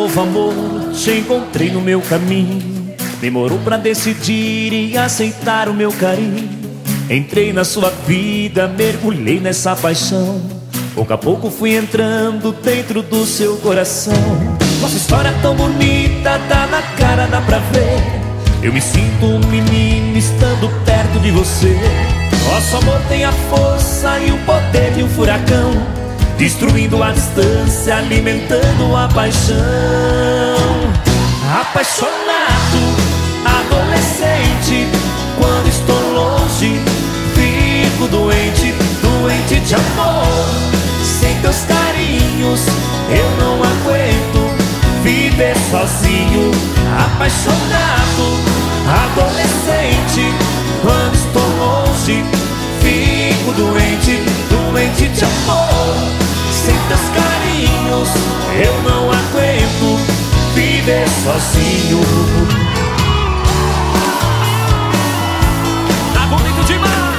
novo amor, te encontrei no meu caminho. Demorou pra decidir e aceitar o meu carinho. Entrei na sua vida, mergulhei nessa paixão. Pouco a pouco fui entrando dentro do seu coração. Nossa história tão bonita, tá na cara, dá pra ver. Eu me sinto um menino estando perto de você. Nosso amor tem a força e o poder de um furacão, destruindo a distância, alimentando a paixão. Apaixonado, adolescente, quando estou longe, fico doente, doente de amor. Sem teus carinhos, eu não aguento viver sozinho. Apaixonado, adolescente, quando estou longe, fico doente, doente de amor. Sem teus carinhos, eu não aguento viver sozinho. Tá bonito demais!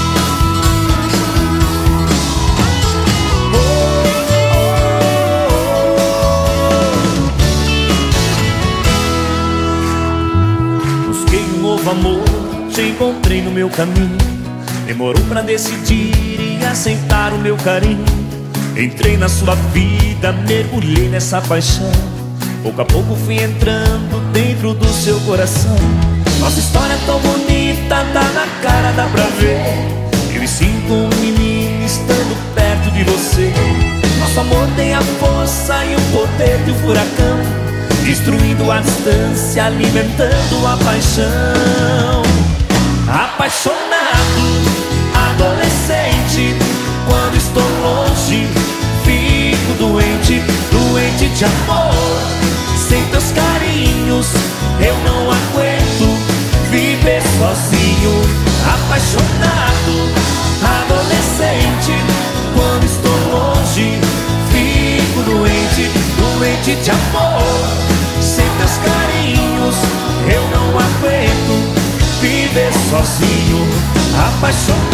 Busquei um novo amor, te encontrei no meu caminho. Demorou pra decidir e aceitar o meu carinho. Entrei na sua vida, mergulhei nessa paixão. Pouco a pouco fui entrando dentro do seu coração. Nossa história é tão bonita, tá na cara, dá pra ver. Eu me sinto um menino estando perto de você. Nosso amor tem a força e o poder de um furacão, destruindo a distância, alimentando a paixão. Apaixonado, adolescente, quando estou longe, fico doente, doente de amor. Sem teus carinhos, eu não aguento viver sozinho. Apaixonado, adolescente, quando estou longe, fico doente, doente de amor. Sem teus carinhos, eu não aguento viver sozinho. Apaixonado,